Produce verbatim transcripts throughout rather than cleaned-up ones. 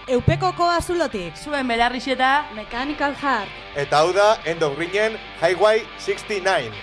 Eupekoko azulotik. Zuen belarrixeta Mechanical Heart. Eta hau da End of Green Highway sixty-nine.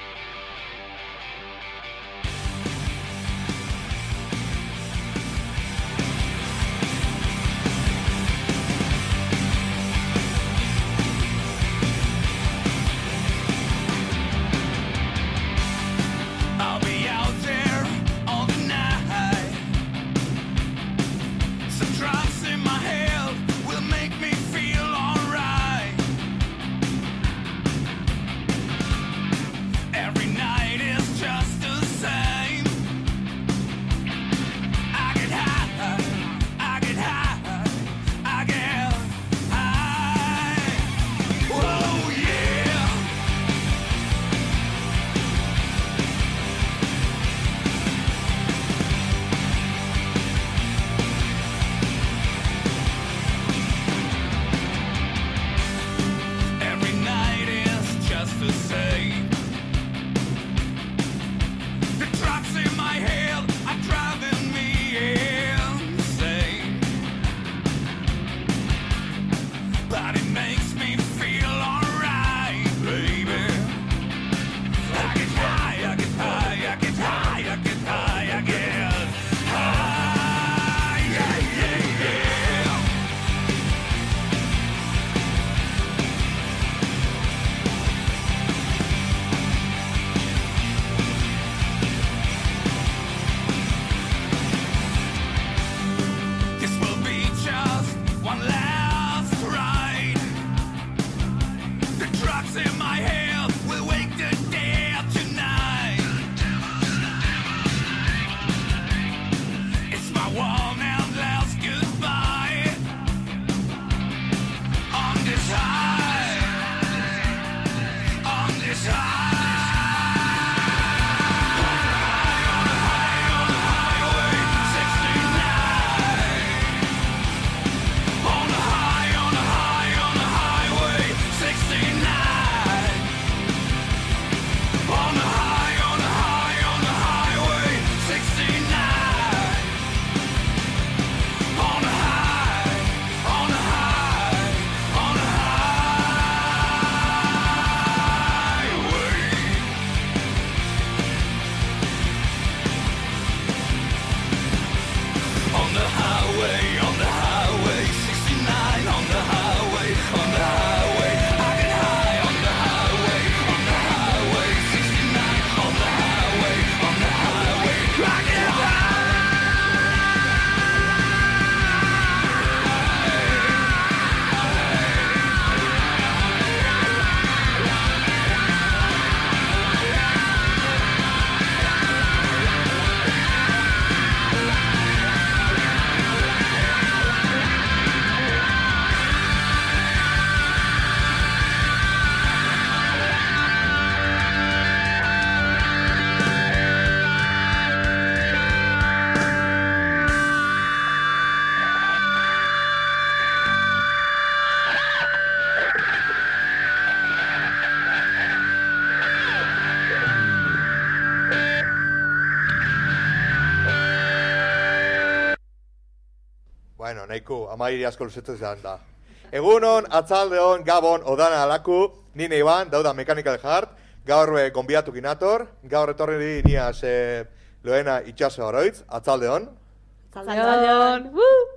Bueno, nahiko, amairi asko luzetzen zan da. Egunon, atzaldeon, gabon, odana alaku, nine iban, dauda Mechanical Heart, gaur e, gonbiatuk inator, gaur etorri niaz e, loena itxaso oroitz, atzaldeon. Atzaldeon!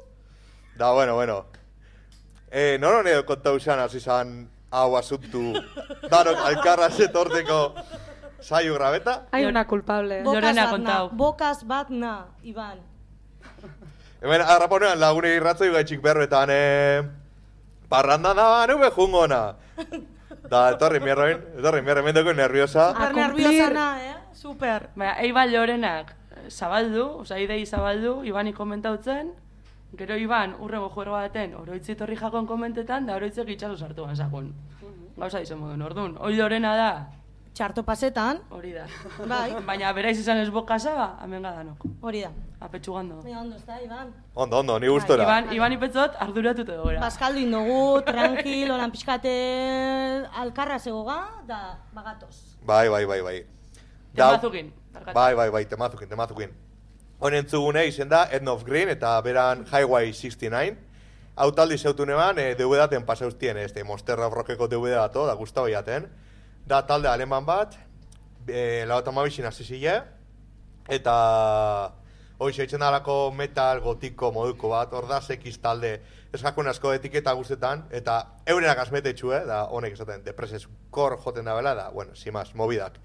Da, bueno, bueno. E, Noron edo kontau izan, hasi izan hau asuntu, danok alkarraz etorteko saio grabeta? Hay una culpable. Lorena kontau. Bokaz bat na, Iban. Hemen, arraponean lagune irratzoi gaitxik berbetan, e, parranda da, nube jungona. Da, etorri mierroin, etorri mierroin, mendeko nerviosa. Super nerviosa na, eh? Super. Baina, Eiba Lorenak zabaldu, oza, idei zabaldu, Ibani komentautzen, gero Iban urrengo juergo baten oroitzi torri jakon komentetan, da oroitzek itxaso sartu gantzakun. Gauza izan modun, orduan, hoi Lorena da, Txarto pasetan. hori da. Bai. Baina beraiz izan ez bokasa, ba, hemen gadanok. Hori da. Apetxugando. Baina ondo, ez da, Iban? Ondo, ondo, ni gustora. Iban, Iban ipetzot arduratuta dugora. Bazkaldu indogu, tranquil, olan pixkate alkarra zegoga, da bagatoz. Bai, bai, bai, bai. Temazukin. Bai, bai, bai, temazukin, temazukin. Honen entzugune izen da End of Green eta beran Highway sixty-nine. hau taldi zeutun eban, e, D V D-aten pasauztien, este Monster of Rockeko D V D dato, da gustau jaten. Da talde aleman bat, e, lauta mabixin hasi zile, eta hoxe eitzen dalako metal gotiko moduko bat, hor da sekiz talde eskakun asko etiketa guztetan, eta eurenak azmetetxu, eh, da honek esaten, depresez kor joten da bela, da, bueno, simaz, mobidak.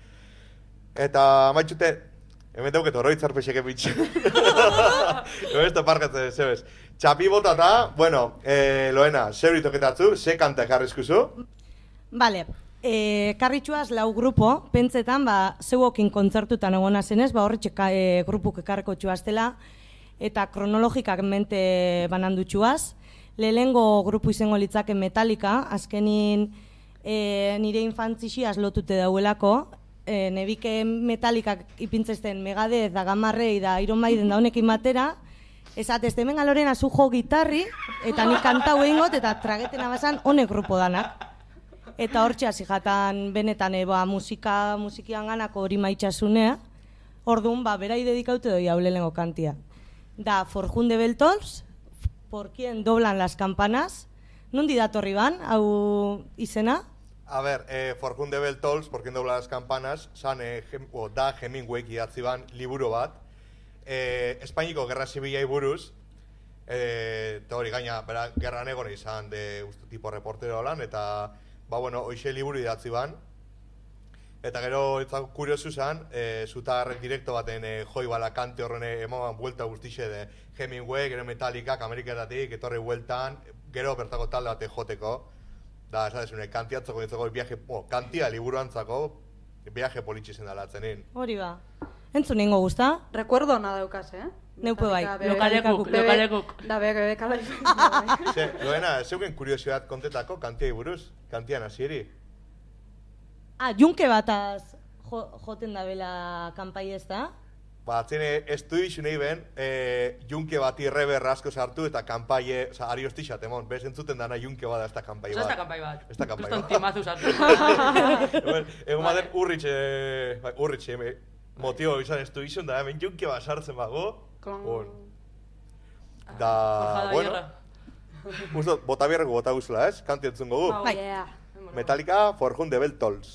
Eta maitxute, hemen dauket oroitzarpexek epitxe. Hemen ez da parkatzen, zebez. Txapi botata, bueno, eh, Loena, zeur itoketatzu, ze kanta ekarrizkuzu? Bale, e, karritxuaz lau grupo, pentsetan, ba, zeuokin kontzertutan egona zenez, ba, horretxe e, grupuk ekarreko txuaztela, eta kronologikak mente banandutxuaz. Lehengo grupu izango litzake Metallica, azkenin e, nire infantzixiaz lotute dauelako, e, nebike Metallicak ipintzezten Megadeth, da Gamarrei, da Iron Maiden da honekin batera, esatez, hemen Lorena zu jo gitarri, eta nik kantau egingot, eta tragetena bazan honek grupo danak. Eta hortxe hasi jatan benetan eba musika, musikian ganako hori maitxasunea, orduan, ba, berai dedikaute doi hau lehenengo kantia. Da, For Whom the Bell Tolls, Por Quien Doblan las Campanas, nundi datorri ban, hau izena? A ber, eh, For Whom the Bell Tolls, Por Quien Doblan las Campanas, san, eh, hem, o, da Hemingway idatzi ban liburu bat, eh, Espainiko Gerra Zibilai buruz, eh, eta hori gaina, bera, gerran egon izan, de uste tipo reportero lan, eta, ba, bueno, hoxe liburu idatzi ban, eta gero, eta kuriosu zan, e, zutagarrek direkto baten e, joi bala kante horren emaban buelta guztixe de Hemingway, gero Metallicak, Ameriketatik, etorri bueltan, gero bertako talde bate joteko, da, esatezune, kantiatzako nintzako, viaje, oh, kantia liburu antzako, viaje politxizen dalatzenin. Hori ba. Entzun ningo guzta? Recuerdo ona daukaz, eh? Neupe bai. Lokalekuk, lokalekuk. Da, bebe, bebe, kala. Ze, Loena, zeuken kuriosidad kontetako kantiai buruz, kantian hasieri. Ah, junke bataz jo, joten da bela kanpai ez da? Ba, atzene, ez du isu nahi ben, e, junke bati reber asko sartu eta kanpaie, oza, ari hostixat, emon, bez entzuten dana junke bada ez da kanpai bat. Ez da kanpai bat. Ez da kanpai Kriston bat. timazu sartu. Egon baden urritxe, bai, urritxe, motio izan ez du izun da, hemen junke bat sartzen bago. On. Da, bueno, guztot, bota bierreko bota guztula, ez? Kanti entzun gogu. Oh, yeah. Metallica, For Whom the Bell Tolls.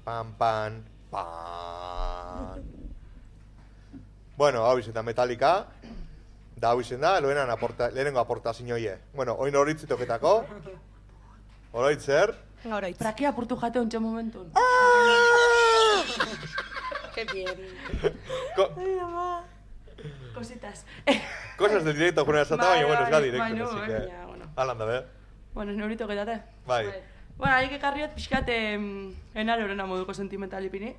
Pan, pan, pan. Bueno, hau izen da Metallica. Da hau izen da, lehenan aporta, lehenengo aportazioie. Bueno, oin horitzi toketako. Oroitz zer? Oroitz. Prakia apurtu jate ontxe momentun. Qué bien. Ko Cositas. Cosas del directo con el satán, Bai, y bueno, es da bai, directo, bai, no, así bai, que... baina, bueno. Alan da, be? Bueno, ez neurito getate. Bai. Bueno, haik ekarriot pixkat enare horrena moduko sentimental ipini.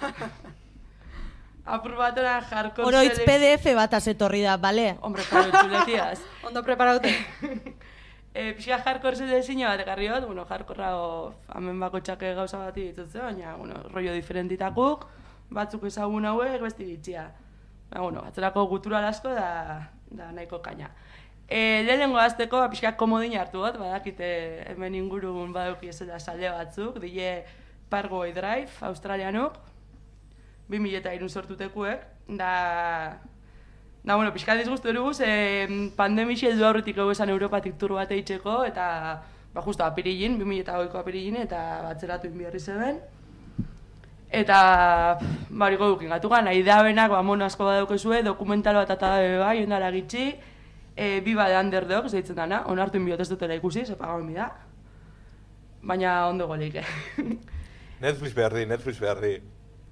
Apur bat ora jarko... Oroitz P D F bat azetorri da, bale? Hombre, jaro, txuletiaz. Ondo preparaute. E, pixka hardcore zelezine bat ekarriot, bueno, hardcorra hamen bako txake gauza bat ditutze, baina, bueno, rollo diferentitakuk, batzuk ezagun hauek, besti bitxia. Baina, bueno, atzerako gutural asko da, da nahiko kaina. E, lehenengo azteko, pixka komodina hartu got, badakite hemen ingurun baduki ezela salde batzuk, dile Parkway Drive, australianuk, bi mila eta hiru sortutekuek, da... Da, bueno, pixka dizguztu eruguz, eh, pandemixi heldu aurretik hau esan Europatik tur bat eitzeko, eta, ba, justo, apirilin, bi mila eta hogeiko apirilin, eta batzeratu inbiarri zeben. Eta, bariko dukin gatugan, nahi da benak, ba, mono asko badaukezue, dokumental bat eta dabe bai, ondara gitxi, e, Viva de Underdog, zeitzen dana, onartu inbiot ez dutela ikusi, sepagauen bida. Baina ondo goleik, eh. Netflix behar di, Netflix behar di.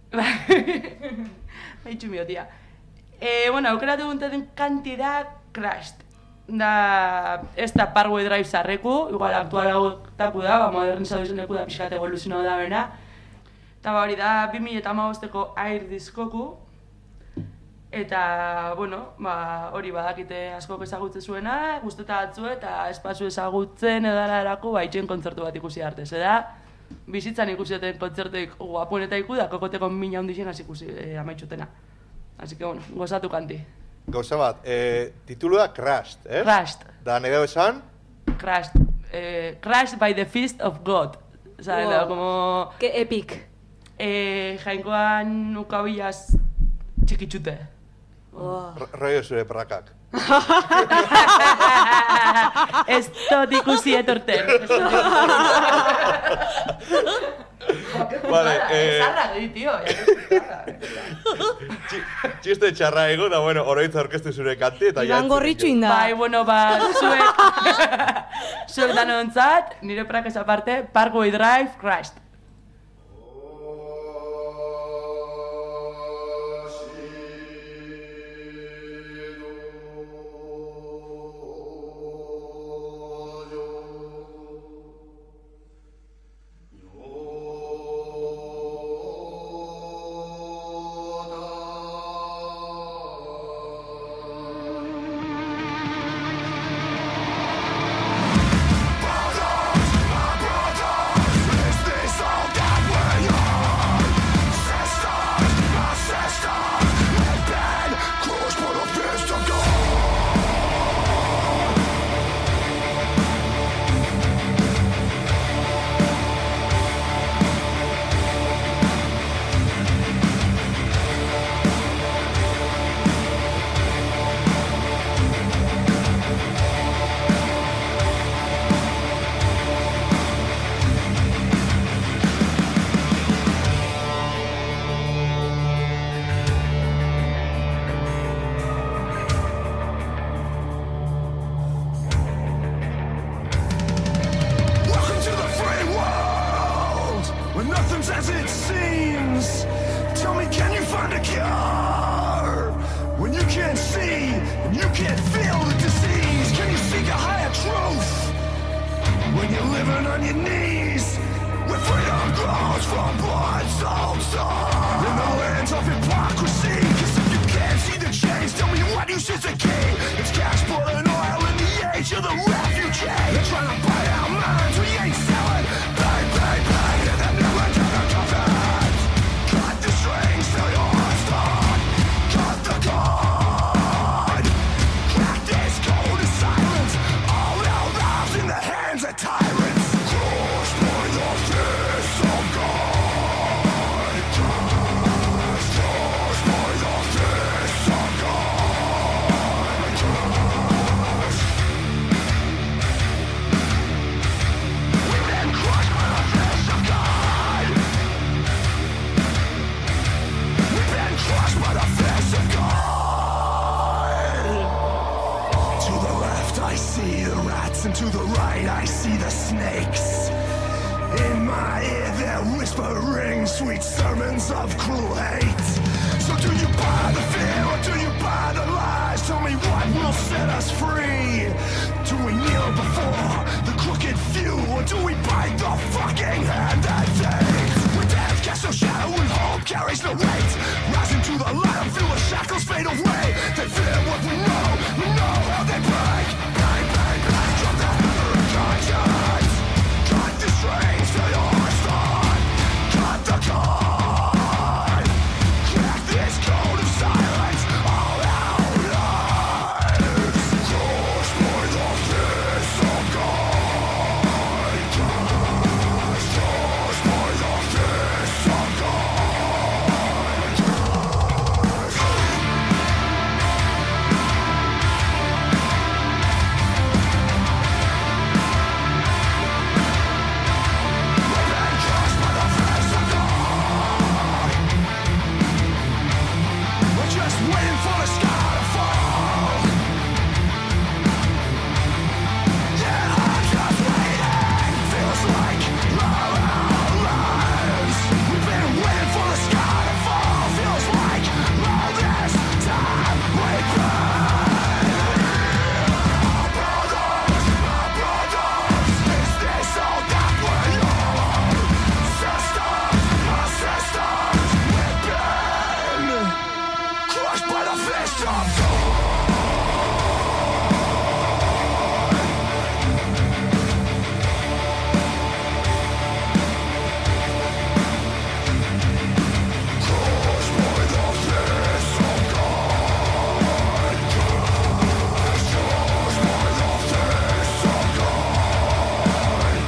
Baitxu miotia. Eh, bueno, aukeratu gunten kantida Crashed. Da, ez da Parkway Drive zarreku, igual aktualagotaku da, ba, modernizatu izeneku da, pixkat evoluzionau da bena. Eta ba hori da, bi mila eta hamabosteko Air diskoku. Eta, bueno, ba, hori badakite askok ezagutze zuena, guzteta atzu eta espazio ezagutzen edara erako, ba, itxen kontzertu bat ikusi artez, eda? Bizitzan ikusi duten kontzertuik guapuenetaiku da, kokoteko mina hondixen hasi ikusi eh, amaitxutena. Así que, bueno, gozatu kanti. Gauza bat, eh, titulu da Crashed, eh? Crashed. Da, nire dago esan? Crashed. Eh, crashed by the fist of God. O sea, Wow. da, como... Qué epic. Eh, jainkoan ukabilaz txikitxute. Oh. R- Rollo zure prakak. Ez dut ikusi etorten. Vale, eh... Zarra di, tío. Txi- Txiste txarra ego, da, bueno, oroitz aurkeztu zure kanti, eta Iban Gorritxu inda. Bai, bueno, ba, zuek... zuek danontzat, nire prakez aparte, Parkway Drive, Crashed. Welcome to the free world, where nothing's as it seems. Tell me, can you find a cure when you can't see and you can't feel the disease? Can you seek a higher truth when you're living on your knees? Where freedom grows from blood, soul, soul, in the lands of hypocrisy. 'Cause if you can't see the change, tell me what use is the key. It's cash, blood, and oil in the age of the refugee. They're trying to buy our minds, we ain't selling. Pay, pay, pay, and they're never gonna cover. Cut the strings till your heart's done. Cut the cord. Crack this code of silence. All our lives in the hands of tyrants. Crushed by the fist of God. sweet sermons of cruel hate. So do you buy the fear or do you buy the lies? Tell me what will set us free. Do we kneel before the crooked few or do we bite the fucking hand that fades? When death casts no shadow and hope carries no weight, rising to the light and feel the shackles fade away. They fear what we know, we know how they break. Bang, bang, bang, drop the hammer of conscience. Cut the strings till your heart's done. Cut the cord. Crack this code of silence all our lives. Crushed by the fist of God. Crushed, crushed by the fist of God. Crushed. We're just waiting for the sky to fall. Yeah, I'm just waiting. Feels like all our lives. We've been waiting for the sky to fall. Feels like all this time we've been. Our brothers, our brothers. Is this all that we're on? Sisters, our sisters. We've been crushed by the fist of God. Crushed by the fist of God. Crushed, crushed by the fist of God.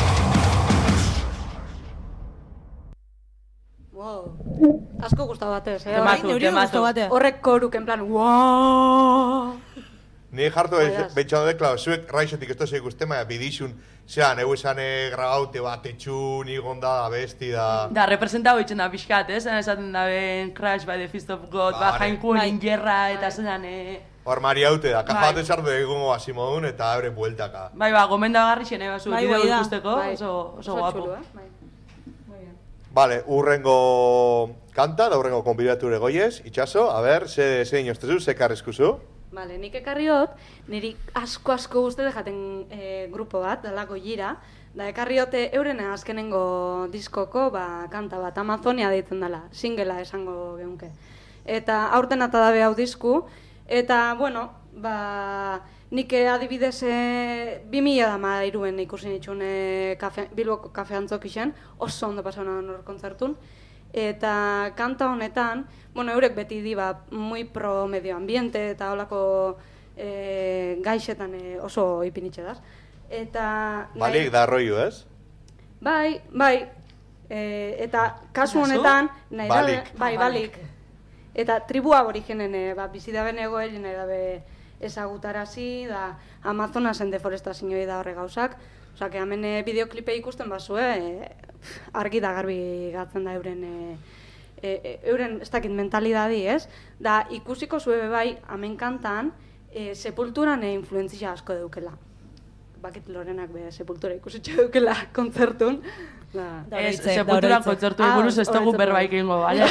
Wow. Asko gustatu batez, eh? Tematu, Neuri tematu. gustatu batea. Horrek koruk en plan, wow. Ni jartu Vayas. betxan dut, klar, zuek raixotik ez da zeik uste, maia bidixun, zean, egu esan grabaute bat etxun, igonda da, besti da... Da, representau itxen da pixkat, eh? Zeran esaten da ben Crash by the Fist of God, ba, Vale. jainkuen Bai. ingerra, eta zeran, eh? Hor mari haute da, kaja Bai. bat esartu egongo hasi modun eta abre bueltaka. Bai, ba, gomendagarri xene, basu, Bai, bideo bai da. ikusteko, Bai. oso, oso guapo. txulu, eh? Bai. Vale, urrengo kanta, da urrengo konbidature goiez, itxaso, a ber, ze, ze inostezu, ze karrizkuzu? Vale, nik ekarriot, niri asko-asko guzti jaten e, grupo bat, dalako gira, da ekarriote euren azkenengo diskoko ba, kanta bat, Amazonia deitzen dela, singela esango geunke. Eta aurten ata dabe hau disku, eta, bueno, ba, nik adibidez e, bi mila dama iruen ikusi nitxun e, kafe, Bilboko kafe antzokixen, oso ondo pasaunan hor kontzertun. Eta kanta honetan, bueno, eurek beti diba muy pro medio ambiente eta holako e, gaixetan e, oso ipinitxe daz. Eta... Balik da arroiu, ez? Bai, bai. E, eta kasu Kasu? honetan... nahi dabe- Balik. Bai, balik. Eta tribu aborigenen e, ba, bizi daben egoeri nahi dabe ezagutarazi, da Amazonasen deforestazioa da horre gauzak. Osa, que hemen e, bideoklipe ikusten bazue, e, argi da garbi gatzen da euren... E, e, e, euren, ez dakit, mentalidadi, ez? Da, ikusiko zue bai, hemen kantan, e, sepulturan e, influentzia asko deukela. Bakit Lorenak be sepultura ikusitxe deukela kontzertun. Da, Da Ez, horitzek, da sepulturan horitzek. kontzertu Ah, buruz ez dugu horitzek berbaik bai. egingo, bale?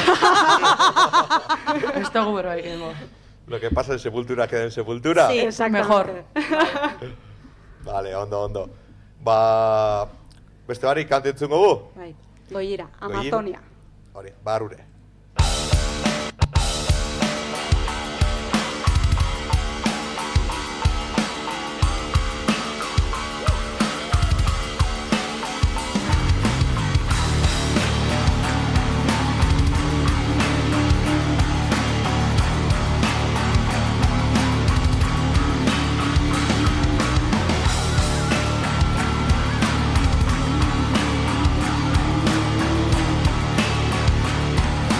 Ez dugu berbaik egingo. Lo que pasa en sepultura queda en sepultura. Sí. exactamente. Vale, ondo, ondo. Ba, beste barik kantentzun gogu? Bai, goira, Goirin? Amazonia. Hori, barrure. Crushed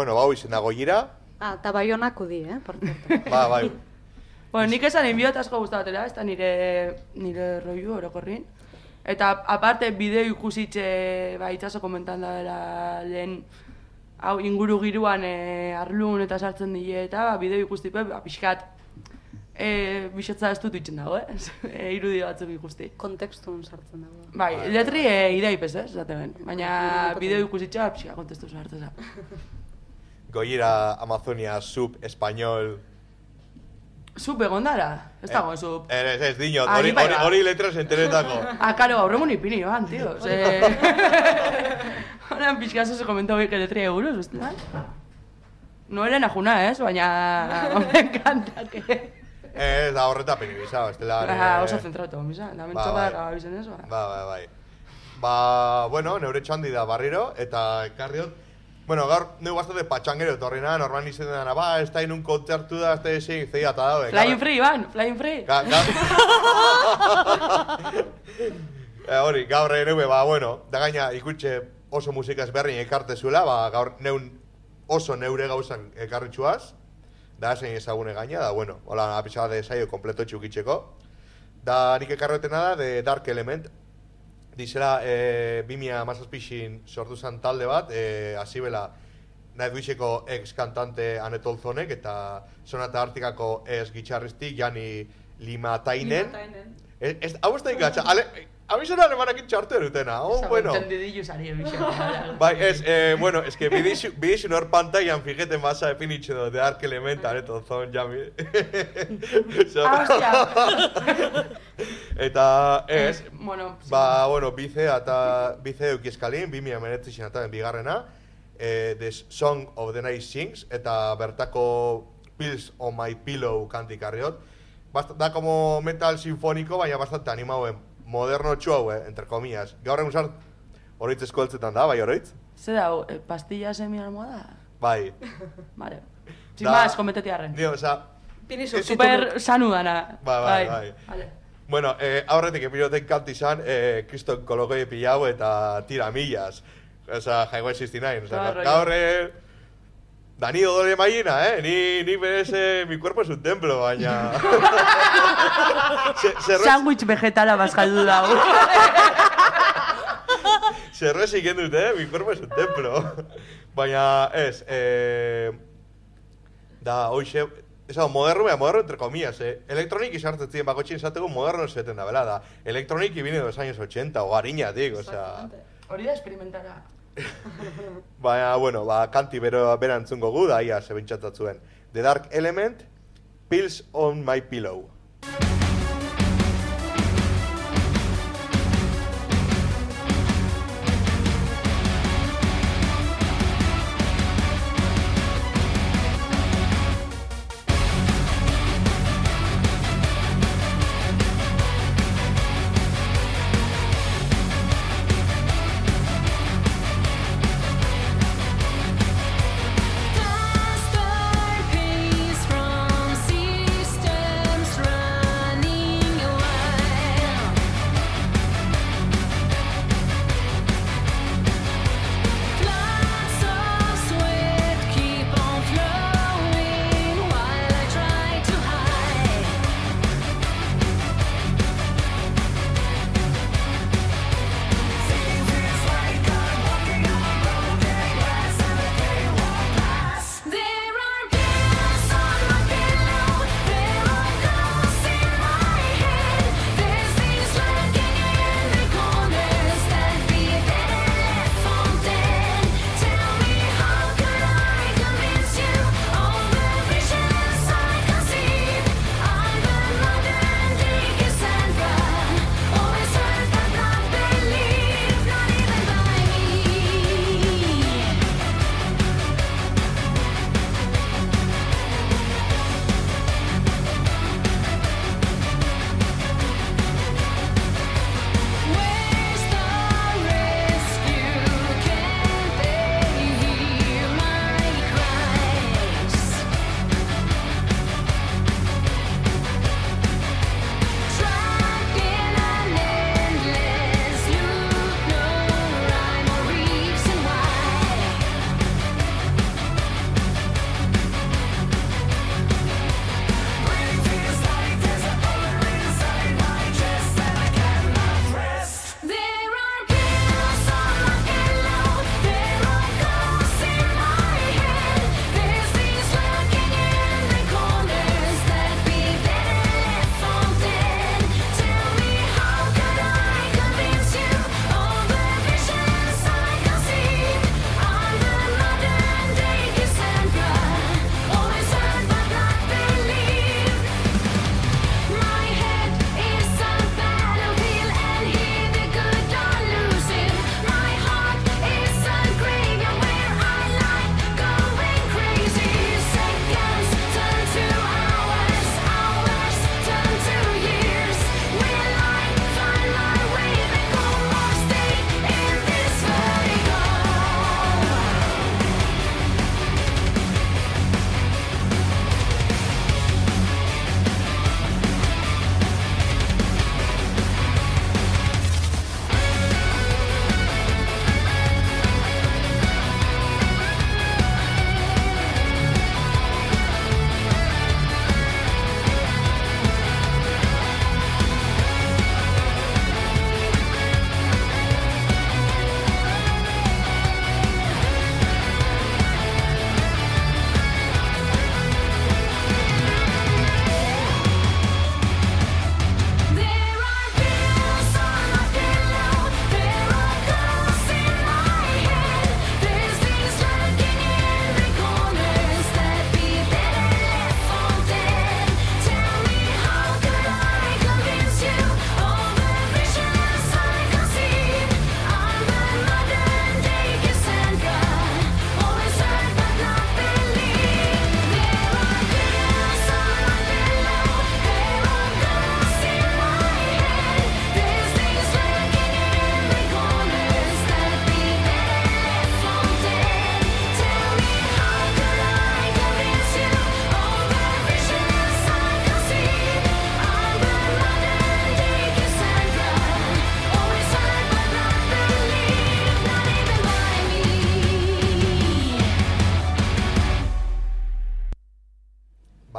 bueno, bau izen dago gira. Ah, eta Baionako di, eh, por cierto. Ba, bai. Bueno, nik esan inbiot asko gustabatela, ez da nire, nire rollu orokorrin. Eta aparte bideo ikusitxe, ba, itxaso komentan da dela lehen, hau inguru giruan e, arlun eta sartzen dile eta ba, bideo ikustipe, ba, pixkat, e, bixotza ez dut itxen dago, eh? e, irudi batzuk ikusti. Kontekstun sartzen dago. Bai, letri e, ideipez, ez, zaten, baina bideo ikusitxe, ba, pixka kontestu sartzen da. Goira Amazonia sub español. Sub egon dara? Ez dago, sub. Ez, ez, dinot, Ah, hori, ni bai hori, da. hori letras enteretako. Ah, karo, gaur egun ipini joan, tío. Ze... Horan pixkazo se komentau que letria eguruz, uste da? No eren ajuna, ez? Baina... Me encanta que... Ez, da horreta peni bizao, ez dela... Ah, oso zentratu, misa. Da mentxoka bai. da gabizen ez, ba. Ba, ba, bai. Ba, bueno, neure txandi da barriro, eta ekarriot... Bueno, gaur, neu bastante patxangero etorrina, normal izen dena, ba, ez da inun kontzertu da, ez da ezin, zei eta daue. Flying free, Iban, flying free. Ga, ga... e, hori, gaur neue, ba, bueno, da gaina ikutxe oso musika ezberdin ekarte zuela, ba, gaur neun oso neure gauzan ekarritxuaz, da zein ezagune gaina, da, bueno, hola, apizala de saio kompleto txukitzeko. Da, nik ekarretena da, de Dark Element, dizela, e, bimia mazazpixin sortu zen talde bat, e, azibela Nightwisheko ex-kantante Anet Olzonek eta Sonata Artikako ex-gitxarristik Jani Limatainen. Limatainen. Ez, ez, hau ez da ikatxa, ale, abizona alemanekin txartu erutena, oh, bueno. Entendidillo sari ebixen. Bai, ez, eh, bueno, ez que bidixu nor pantailan fijeten basa epinitxe do, de Dark Element, Anet Olzon, Jami. So- Ah, hostia. Eta, ez, Bueno, sí. ba, bueno, bize eta bize eukizkalin, bimia menetzixen eta bigarrena, eh, The Song of the Night Sings, eta bertako Pills on My Pillow kantikarriot. Bast, da como metal sinfónico, baina bastante animauen, moderno txuau, eh, entre comillas. Gaur egun zart, horitzezko heltzetan da, bai horoitz? Zer da, eh, pastilla semi almohada? Bai. Vale. Sin Da- más, kometetiarren. Dio, oza, Pini Super sanu dana. Bai, bai, bai. Vale. bueno, eh, aurretik epirotek kanti izan, eh, kriston kologoi pilau eta tira millas. Oza, Highway sesenta y nueve. Oza, Todo rollo. gaur, eh, Dani odore maina, eh? Ni, ni berez, eh, mi cuerpo es un templo, baina... Se- zerrez- Sandwich vegetala bazkaldu dago. Zerrez iken dut, eh? Mi cuerpo es un templo. Baina, ez, eh... Da, hoxe... Ez hau, moderno, baina moderno entre comillas, eh? Elektronik izartzen ziren bakotxin esateko moderno zeten da, bela, da. Elektronik ibine de los años ochenta, o harina, dik, o sea... Hori da experimentara. Baina, bueno, ba, kanti bero, bera entzungo gu, da, ia, zebentxatatzuen. The Dark Element, Pills on My Pillow. Faster pace from systems.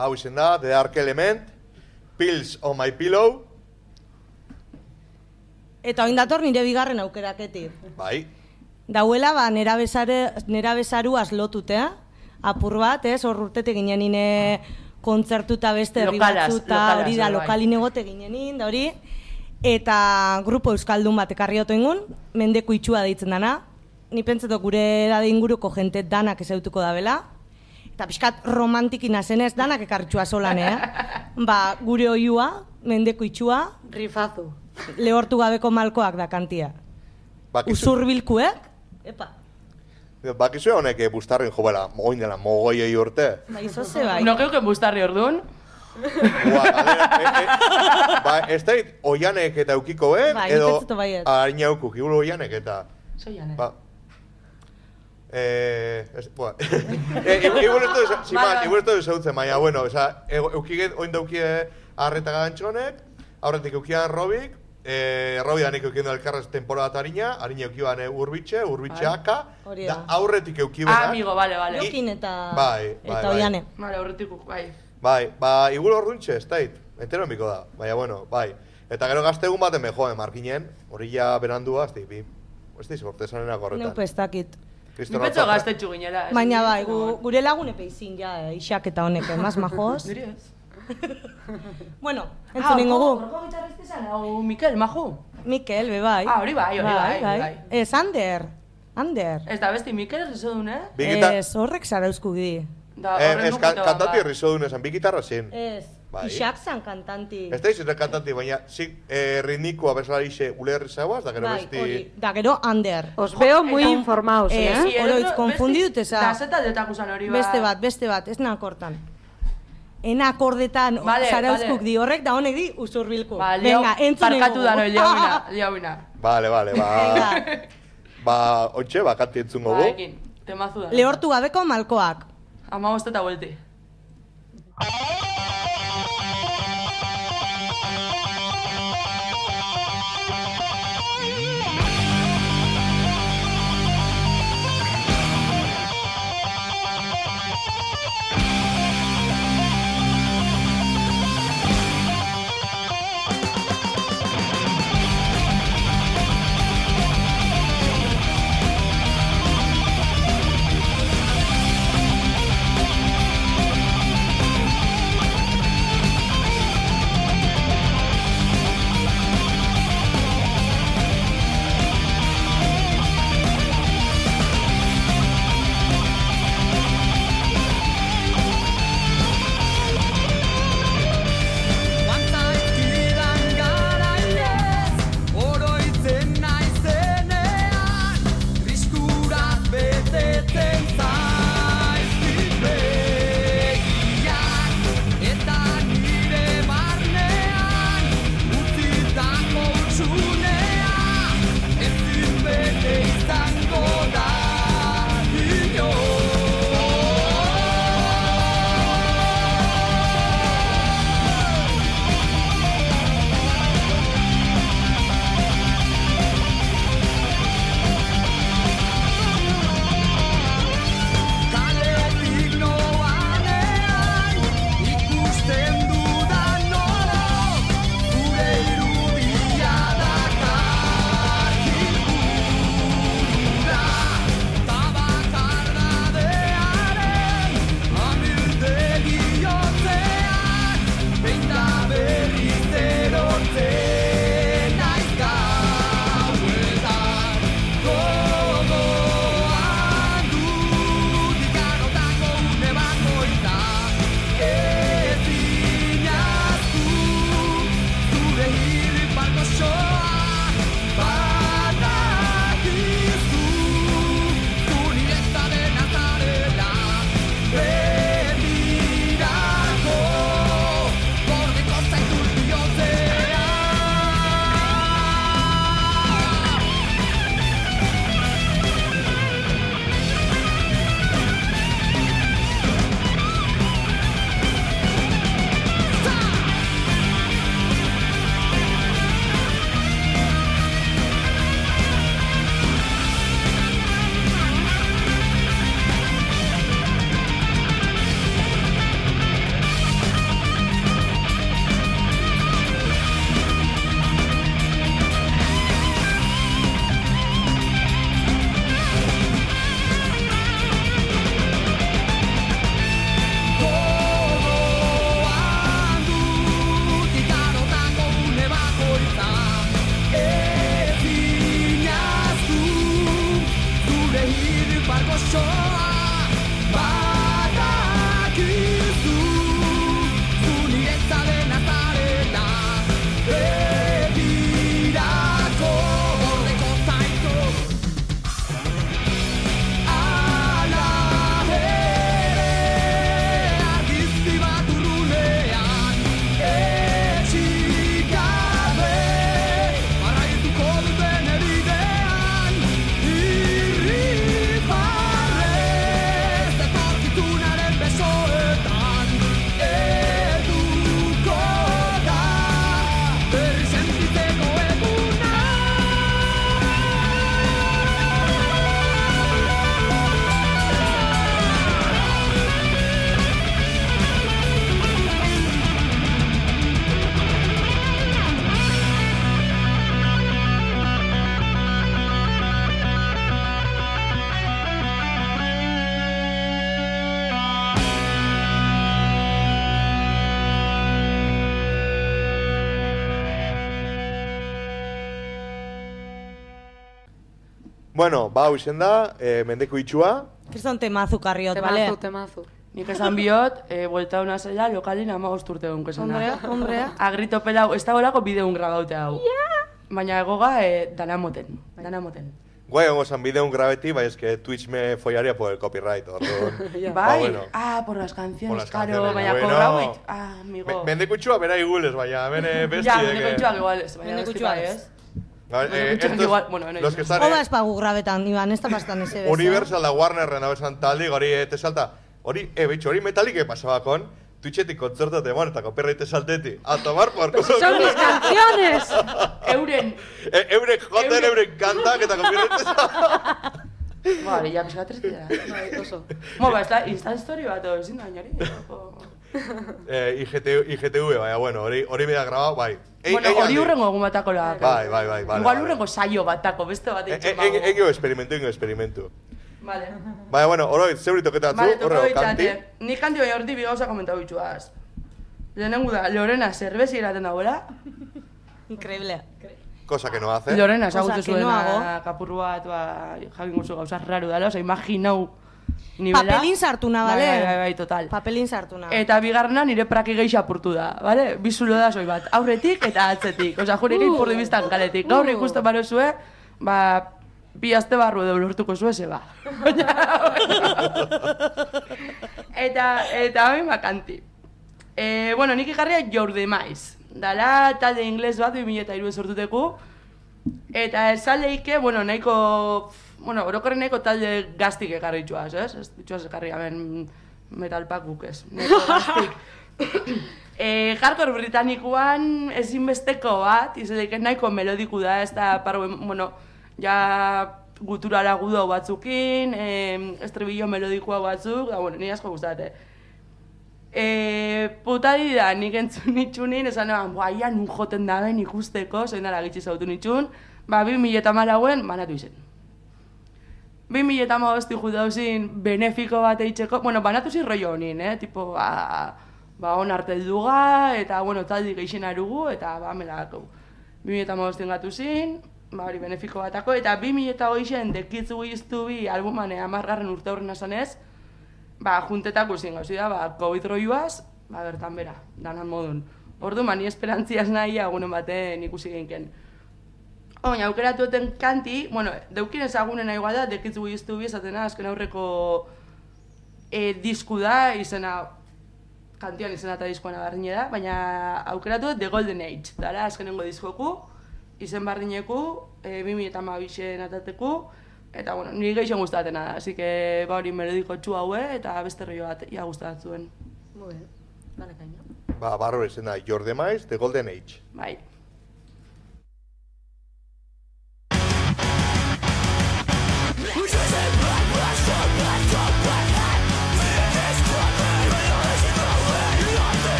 hau izen da, The Dark Element, Pills on my pillow. Eta oin dator nire bigarren aukeraketik. Bai. Dauela, ba, nera, bezare, nera bezaruaz lotutea, apur bat, ez, hor urtetik ginen nine kontzertuta beste herri Lokalaz, batzuta, lokalaz, hori da, bai. lokalin egote ginen da hori, eta grupo euskaldun bat ekarri oto ingun, mendeko itxua deitzen dana, ni pentseto gure edade inguruko jente danak ezautuko da bela, eta pixkat romantikina zenez danak ekarritxua solan, eh? Ba, gure oiua, mendeko itxua, Rifazu. lehortu gabeko malkoak da kantia. Bakizu, Usurbilkuek, epa, bakizu honek eh, bustarrin jo bela, mogoin dela, mogoiei urte. bai, zoze bai. No geuken bustarri orduan. Ua, galera, e, e, ba, ez da oianek eta eukiko ben, Bai, edo nik ez dut baiet. harina eukuk, igulu oianek eta... Zoian, eh? Ba, eh, ez, bua, eh, igual ez du, si Bai, man, bai. igual ez du zautzen, baina, bueno, oza, eukiget, oin daukie arreta gantxonek, aurretik eukian Robik, eh, Robi danik eukien du elkarrez temporada harina, harina eukiban eh, urbitxe, urbitxe Bai. aka, Hori da da. aurretik Ah, eukibenak. amigo, vale, vale. Jokin eta, Bai, bai, eta bai. oiane. Vale, horretik, bai. Bai, ba, igual orduntxe, ez dait, entero emiko da, baina, bueno, bai. Eta gero gaztegun baten mejoen, markinen, hori ja berandua, ez bi, ez diz, bortesanenak horretan. Neupe ez dakit. Cristo Ni petxo Rafa- gaztetxu ginela. ez? Baina bai, gu, gure lagune peizin ja, eh, Ixak eta honek, eh, mas majos. Niri ez. Bueno, entzun ningo gu. Horko gitarrista esan, hau Mikel, Maju. Mikel, be bai. Ah, hori bai, hori bai, hori bai. Ez, Ander. Ander. Ez da besti Mikel rizodun, eh? Bi gita- Ez, horrek zarauzku gidi. Da, Eh, horren ez, kan, nukito kantati bat. rizodun esan, bi gitarra zen. Ez, Bai. Ixak zan kantanti. Ez da izen kantanti, baina zik eh, ritmikoa bezala ixe uler zauaz, da gero Bai, besti... hori. Da, gero Ander. Os veo muy Eta- informados, Eh, eh? sí, oroitz, konfundidu esa. Da, zeta detakusan hori ba. Beste bat, beste bat, ez nakortan. En akordetan Vale, zarauzkuk vale. di horrek, da honek di usurbilku. Ba, liau, Venga, entzun parkatu da noi, liauina, liauina. Vale, vale, ba... Venga. ba, ontxe, ba, kanti entzungo Ba, gu. ekin, temazu da. Lehortu gabeko malkoak. Ama bost eta buelti. Thank gozoa badakizu zu niretzaren azarena begirako gordeko zaitu ala ere argizki bat urrunean etxik gabe jarraituko duten ebidean irribarrez etorkizunaren besoetan eduko da berri sentitzeko eguna. Bueno, ba, hau izen da, eh, mendeko itxua. Kriston temazu karriot, bale? Temazu, temazu. Nik esan biot, e, buelta una zela, lokalin amagost urte egun kesena. Hombrea, hombrea. Agrito pelau, ez da golako bideun grabaute hau. Baina egoga, e, dana moten, dana moten. Guai, ongo zan bideun grabeti, bai, eske Twitch me follaria por el copyright, orduan. Bai, Ba, bueno. ah, por las canciones, Por las claro, canciones, baina bueno. kobrauit, ah, amigo. Me- Mendeko itxua bera igules, baina, bene besti. Ja, mendeko itxuak igual ez, baina Mendeko besti itxuak bai ez. ez. A ver, Bueno, eh, kutxak estos, igual, bueno, no los que igual. están Oda eh, espagu grabetan, Iban, ez da bastan ese beso. Universal da Warner abesan taldi, hori eh, te salta, hori, eh, bitxo, hori metalik que pasaba con Twitchetik kontzertu temon eta copyright salteti. A tomar por culo. Son mis canciones. Euren, E, eurek joten, Eurek- eurek kantak eta copyright bale, ja, pixka tristera. Bai, oso. Mo, ba, ez da, instant story bat, o, ezin da, bainari. eh, I G T V, I G T V, baina, bueno, hori hori me da grabado, bai. Ei, Bueno, ei, hori aldi. urrengo egun batako la. Bai, bai, bai, vale. Igual vale. urrengo saio batako, beste bat E- eitzen e- e- Egio experimentu, egio experimentu. Vale. Baina, bueno, oroit, zeuri toketatzu, Vale, toko horrego kanti. bitzate. Ni kanti baina horti bi gauza komentau bitxuaz. Lehenengo da, Lorena zerbezi eraten dagoela. Increíble. Cosa que no hace. Lorena, Cosa esagutu que no zuena hago. kapurru bat, ba, jakin guzu gauza raru dala, oza, imaginau nivela. Papelin sartuna, bale? Bai, bai, bai, total. Papelin sartuna. Eta bigarrena nire praki gehi apurtu da, bale? Bizulo da soi bat, aurretik eta atzetik. Osa, jure gehi purdi biztan kaletik. Gaur Uh. ikusten barozue, ba, bi aste barru edo lortuko zue zeba. eta, eta hain bakanti. E, bueno, nik ikarria Your Demise. Dala talde ingles bat, bi mila hiru sortuteku. Eta esaleike, bueno, nahiko, bueno, orokorren nahiko talde gaztik ekarritxuaz, ez? Ez ditxuaz ekarri, hemen metalpak guk ez. Nahiko gaztik. e, hardcore britanikoan ezinbesteko bat, izateik nahiko melodiku da, ez da, parro, bueno, ja guturara gudo batzukin, e, estribillo melodikoa batzuk, da, bueno, ni asko gustate. E, putadi da, nik entzun nitxunin, esan eban, boa, ia nun joten daben ikusteko, zein dara gitsi zautu nitxun, ba, bi mila eta malauen banatu izen. Bi mila eta magosti judauzin benefiko bat eitzeko, bueno, banatu zin rollo honin, eh, tipo, ba, ba on artelduga, eta, bueno, taldi geixen arugu, eta, ba, melako. Bi mila eta magostin gatu zin, ba, hori benefiko batako, eta bi mila eta goixen dekitzu giztu bi albumane amargarren urte horren asanez, ba, juntetako zin gauzi da, ba, COVID roioaz, ba, bertan bera, danan modun. Ordu, mani esperantziaz nahi, agunen baten ikusi genken. Baina, aukeratu eten kanti, bueno, deukin ezagunen nahi da, dekitzu giztu bi esatena, azken aurreko e, disku da, izena, kantian izena eta diskoan bardine da, baina aukeratu The Golden Age, dara, azkenengo diskoku, izen bardineku, e, bi mila eta hamabixen atateku, eta, bueno, niri geixen gustatena da, así que, ba hori melodiko txu haue, eta beste rollo bat, ia gustatzen. Muy bien. Dale caña. Ba, barro izen da, Your Demise, The Golden Age. Bai.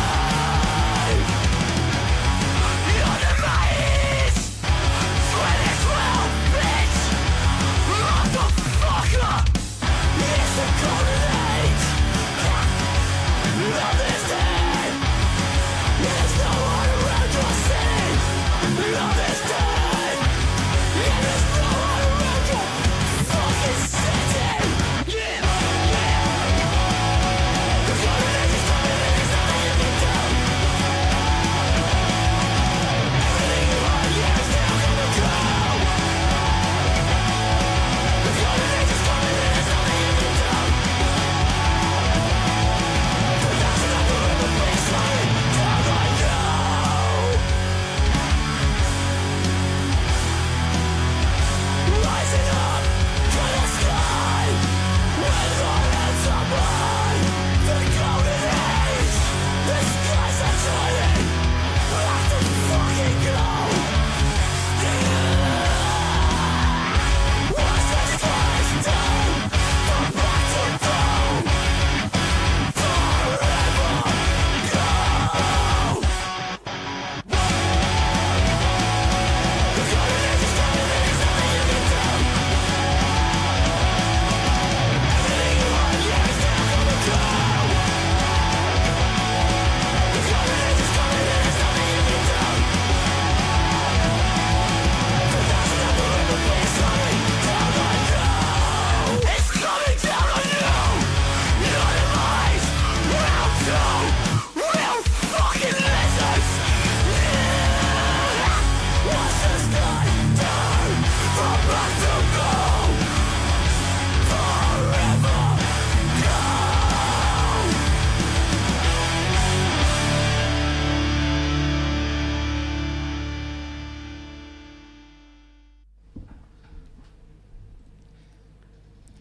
Your demise, sweating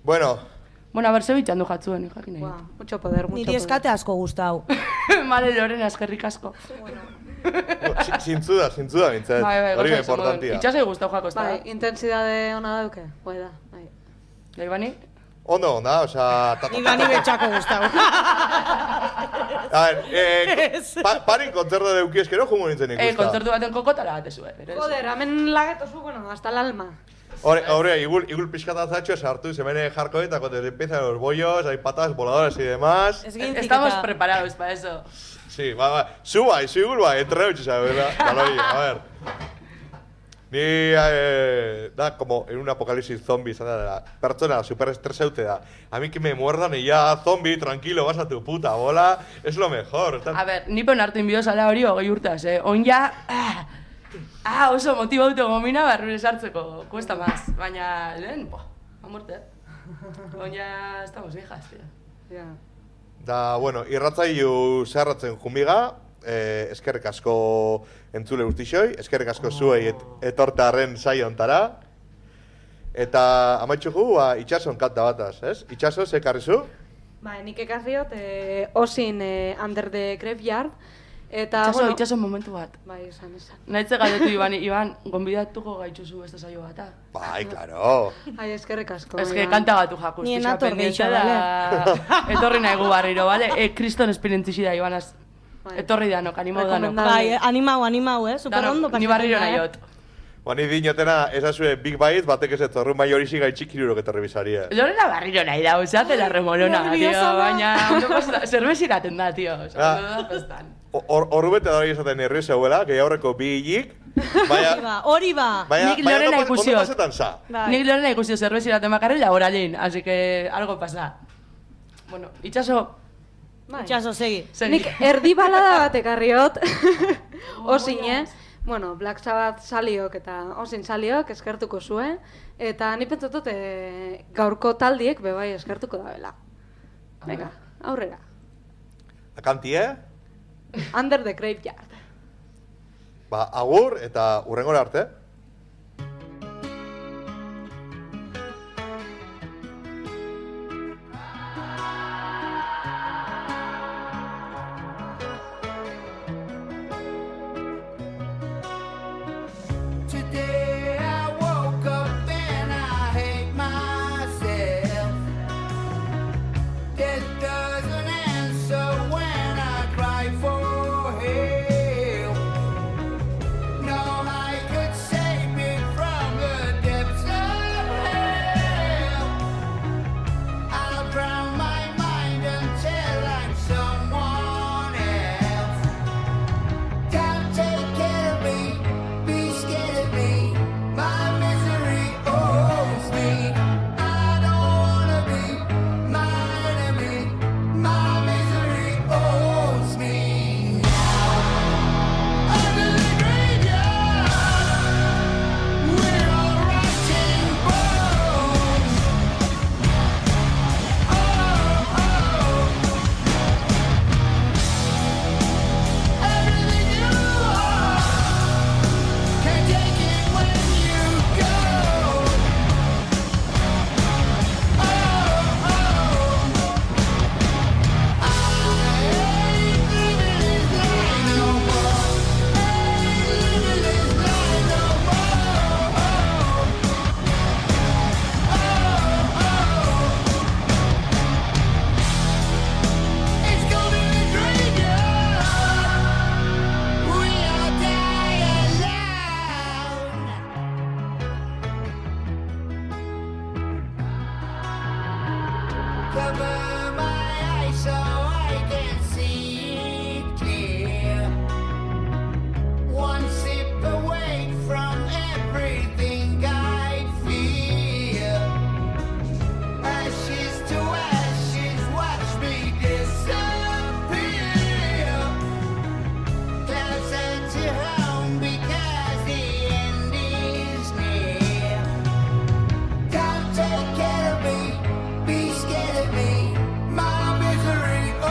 Bueno. Bueno, a ber, ze bitxan du jatzuen, jakin nahi. Buah, mucho poder, mucho Niri poder. eskate asko gustau. Male, Lorena, eskerrik asko. Zintzuda, zintzuda bintzat. Bai, bai, Hori goza izan moduen. importantia. Itxasoi guztau jako, ez da? Bai, intensidade ona dauke, bai da, bai. Gai bani? Ondo, onda, osea... ta- ta- Ni bani betxako gustau. A ver, eh, pa, parin kontzertu deuki eskero jumo nintzen Eh, ikusta. kontzertu baten kokotara bat ezue. Joder, hemen lagetozu, bueno, hasta el alma. Hore, hore, igul, igul pixkata zatxo sartu, se viene hardcore eta cuando empiezan los bollos, hay patas voladoras y demás. Estamos preparados para eso. Sí, va, va. Suba, y su igul va, entre ocho, ¿sabes? Valori, a ver. Ni, eh, da, como en un apocalipsis zombie, ¿sabes? De la persona super estresaute da. A mí que me muerdan y ya, zombie, tranquilo, vas a tu puta bola, es lo mejor. Está... A ber, ni pon hartu inbiozala hori hogei urtaz, eh? On ja... Ah, ah oso motibautu gomina barrure sartzeko, cuesta más. Baina, lehen, boh, a muerte. On ja estamos viejas, tío. Ja. Da, bueno, irratzailu zeharratzen jumiga, eh, eskerrik asko entzule guztixoi, eskerrik asko zuei et, etortarren saio ontara. Eta amaitxu gu, ba, itxason kanta bataz, ez? Itxaso, ze karri zu? Ba, nik ekarriot, eh, osin eh, Under the Graveyard, eta, Itxaso, bueno... itxaso momentu bat. Bai, esan, esan. Naitze galdetu Iban, Iban, gonbidatuko gaitxuzu beste saio bata. Bai, klaro. Ai, eskerrik asko. Ez que Iban. kanta gatu jakuz. Ni pixka enator pendiente gehixo, da- Etorri nahi gu barriro, bale? E, kriston esperientzi da, Ibanaz. Bai. Etorri danok, animau danok. Recomendable. Bai, animau, animau, eh? Super Danok, ondo ni pasatzen barriro da, nahi eh? hot. Ba, ni dinotena, esazue Big Bite, batek ez etorru maiorisi gaitxikirurok etorri bizaria. Lorena barriro nahi da, osea, la remolona, tío, Nerviosa da. baina ondo pasa, zerbeziraten da, tío, osea, Ah. ondo da festan. Horru bete da hori esaten nervio zeuela, gehi aurreko bi hilik, Hori baina... ba, hori ba. Baina, Nik baina Lorena ondo pas- ikusiot. ondo pasetan za. Bai. Nik Lorena ikusio zerbeziraten bakarri laboralin, así que algo pasa. Bueno, itxaso, Bai. Itxaso, segi. segi. Nik erdi balada bat ekarriot, osin, eh? Bueno, Black Sabbath saliok eta osin saliok eskertuko zuen, eta ni pentsatut eh, gaurko taldiek bebai eskertuko dabela. Venga, aurrera. Akantie, Under the Graveyard. ba, agur eta urrengora arte. Today I woke up and I hate myself. Death doesn't answer when I cry for help. No, I could save me from the depths of hell. I'll drown my mind until I'm someone else. Don't take care of me, be scared of me. My misery owes me. I don't wanna be my enemy. My misery owes me. Under the graveyard, we're all rotting bones. Oh, oh. Everything you are, can't take it when you go. Oh, oh. I ain't living this life no more. Ain't living this life no more. It's gonna be the graveyard. We all die alone. Cover my eyes so I can see it clear. One sip away from everything I fear. Ashes to ashes, watch me disappear. Clouds to home because the end is near. Don't take care of me, be scared of me. My misery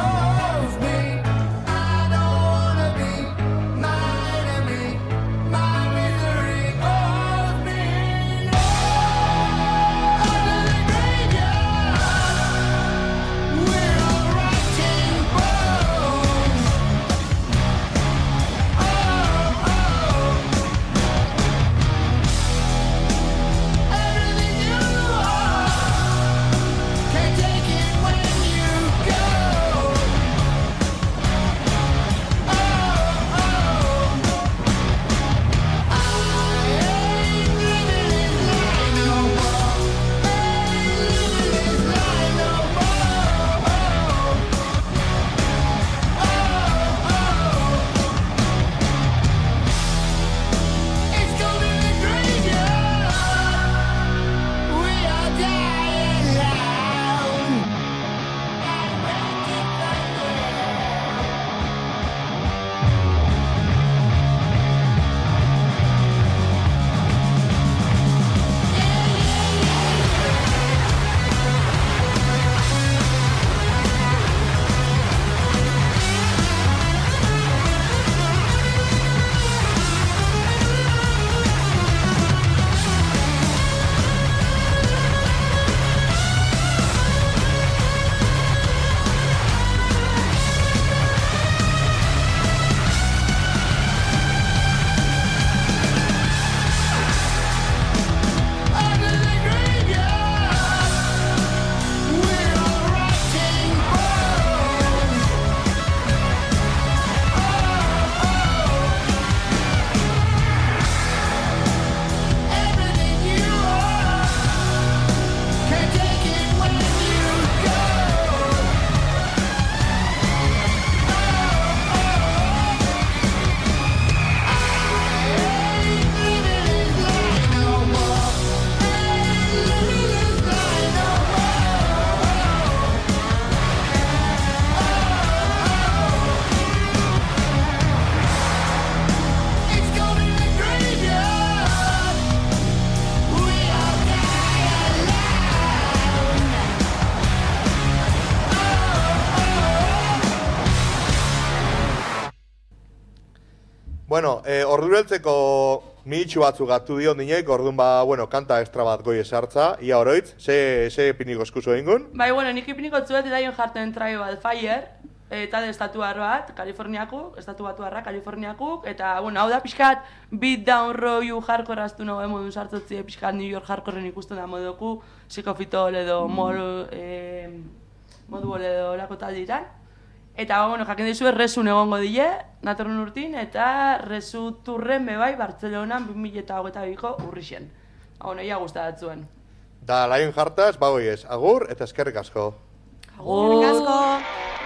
Bueno, eh, ordureltzeko minitxu batzuk gatu dio dinek, orduan ba, bueno, kanta extra bat goi esartza, ia oroitz, ze, ze piniko eskuso egingun? Bai, bueno, nik ipiniko zuet edaion jarten Tribal Fire, eta de estatuar bat, Kaliforniakuk, estatu batuarra, Kaliforniakuk, eta, bueno, hau da pixkat, beat down roiu hardcore astu nago emodun sartzotzi, pixkat New York hardcoreen ikusten da modoku, psikofitol edo mol, eh, moduol edo lako talditan. Eta, bueno, jakin dizu resun egongo dile, natorren urtin, eta resu turren bebai Bartzelonan bi mila hogeita biko urrixen. Bueno, ia gustadatzuen. Da, Lion Heartaz, bagoi ez, agur eta eskerrik asko. Agur! Asko!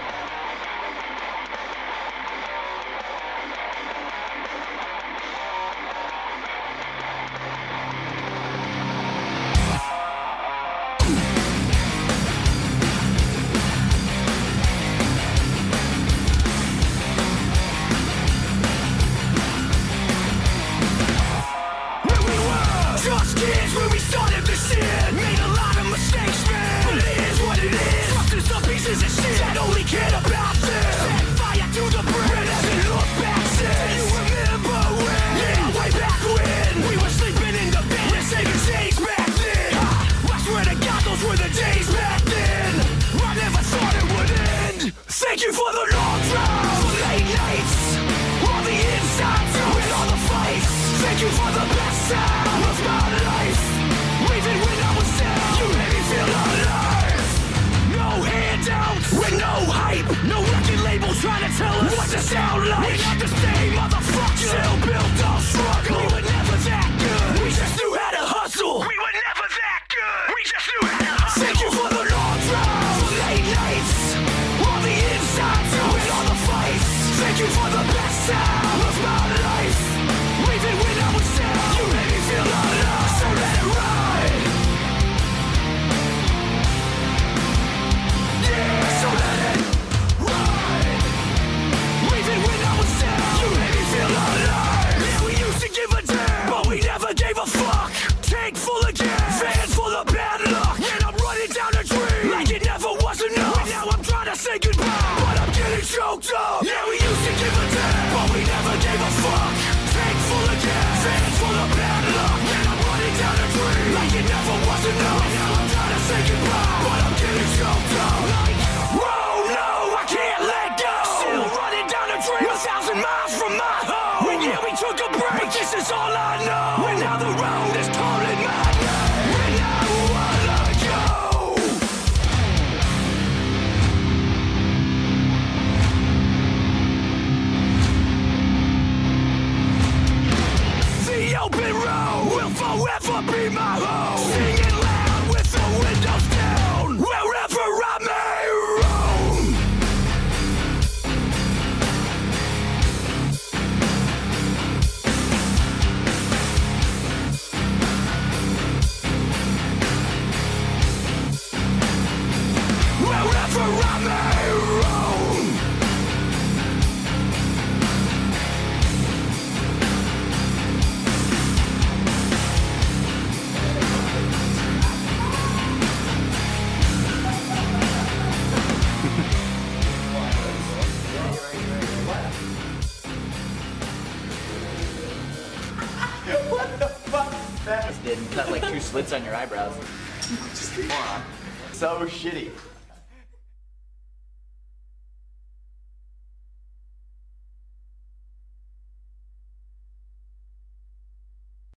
Just kids when we started this shit. Made a lot of mistakes, man. But it is what it is. Trust is the pieces of shit that only cared about them. Set fire to the brain as it look back since. You remember when? Yeah, way back when. We were sleeping in the bed. We're saving shades back then. I swear to God, those were the days back then. I never thought it would end. Thank you for the long drive. For late nights. All the insides with all the fights. Thank you for the best time of my life. Even when I was down, you made me feel alive. No handouts, with no hype. No record label trying to tell us what to sound like. We're not the same motherfuckers. Still built on struggle. We were never that good. We just knew how to hustle. We were never that good. We just knew how to hustle. Thank you for the long drive, for late nights. All the insides with all the fights. Thank you for the best time of my life. Even when I was down, you made me feel alive. So let it ride. Yeah, so let it ride. Even when I was down, you made me feel alive. Yeah, we used to give a damn, but we never gave a fuck. Tank full of gas, fans full of bad luck. And I'm running down a dream like it never was enough. And now I'm trying to say goodbye, but I'm getting choked up. Yeah, we used to give a damn, but we never gave a fuck. Tank full of gas, fans full of bad luck. And I'm running down a dream like it never was enough. And now I'm trying to say goodbye, but I'm getting choked up. Like, whoa, no, I can't let go. Still running down a dream a thousand miles from my home. And yeah, we took a break, but this is all I know. And now the road is calling my name. And I wanna go. The open road will forever be my home. Singing loud with the windows down, wherever I may roam. Wherever I may roam. Did cut like two slits on your eyebrows. Just moron. So shitty.